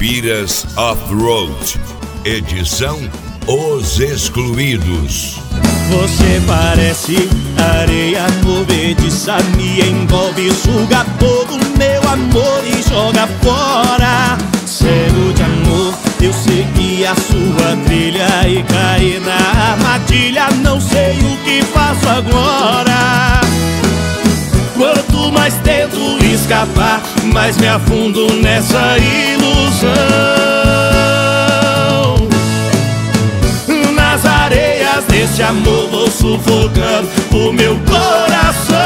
Caipiras Off-Road, edição Os Excluídos. Você parece areia movediça, me envolve, suga todo meu amor e joga fora. Cego de amor, eu segui a sua trilha e caí na armadilha, não sei o que faço agora. Quanto mais tento escapar, mais me afundo nessa ilusão. Nas areias desse amor vou sufocando o meu coração.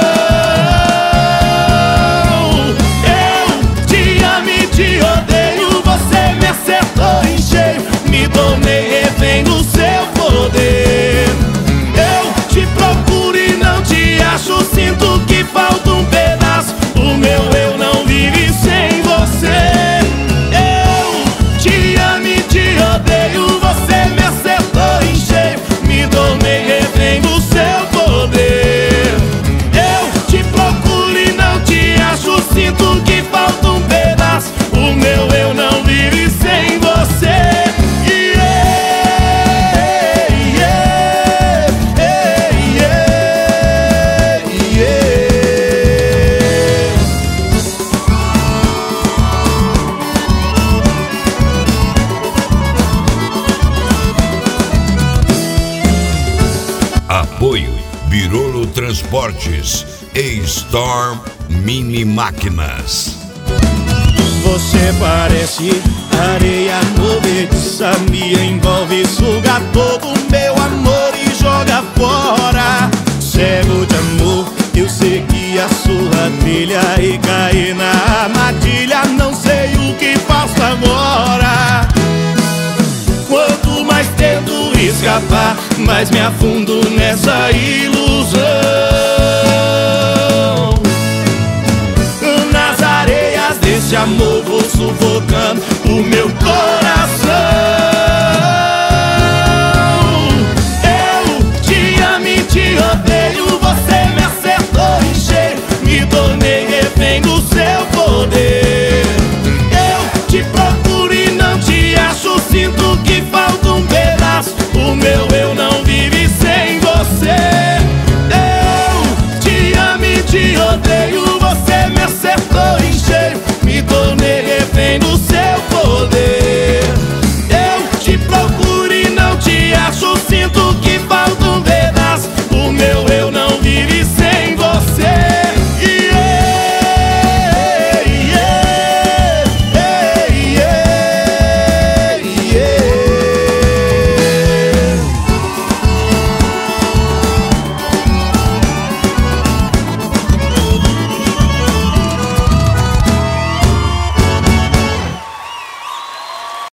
Eu te amo e te odeio, você me acertou em cheio, me tornei refém do seu poder. Eu te procuro e não te acho, sinto que falta um pedaço, o meu eu não vive sem você. Eu te amo e te odeio, você me acertou em cheio, me tornei refém do seu poder. Eu te procuro e não te acho, sinto que falta um pedaço, o meu eu não vive sem você. Apoio Birolo Transportes e Storm Mini Máquinas. Você parece areia movediça, me envolve, suga todo meu amor e joga fora. Cego de amor, eu segui a sua trilha e caí na armadilha, não sei o que faço agora. Quanto mais tento escapar, mais me afundo nessa ilusão. Nas areias desse amor vou sufocando o meu coração. Eu te amo e te odeio, você me acertou em cheio, me tornei refém do seu poder. Eu te procuro e não te acho, sinto que falta um pedaço, o meu eu não vive sem você. Eu te amo e te odeio, você me acertou